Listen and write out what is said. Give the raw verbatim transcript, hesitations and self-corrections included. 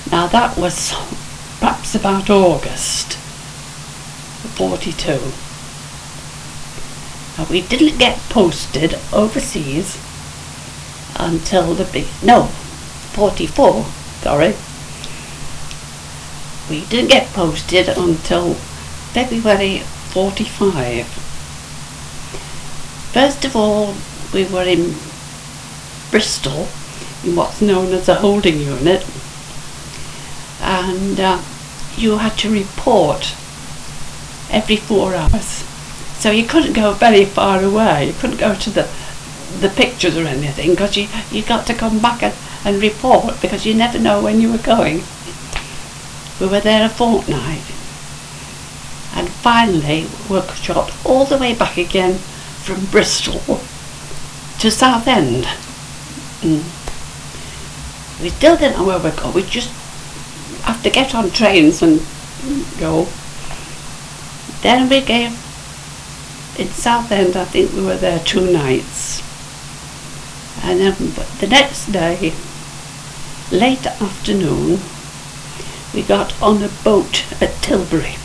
Now that was perhaps about August forty-two. Now we didn't get posted overseas until the big, no, forty-four, sorry. We didn't get posted until February forty-five. First of all, we were in Bristol, in what's known as a holding unit, and uh, you had to report every four hours. So you couldn't go very far away. You couldn't go to the the pictures or anything, because you you got to come back and, and report, because you never know when you were going. We were there a fortnight, and finally we were shot all the way back again from Bristol to Southend. Mm. We still didn't know where we go. We just have to get on trains and go. Then we gave in Southend, I think we were there two nights, and then the next day, late afternoon, we got on a boat at Tilbury,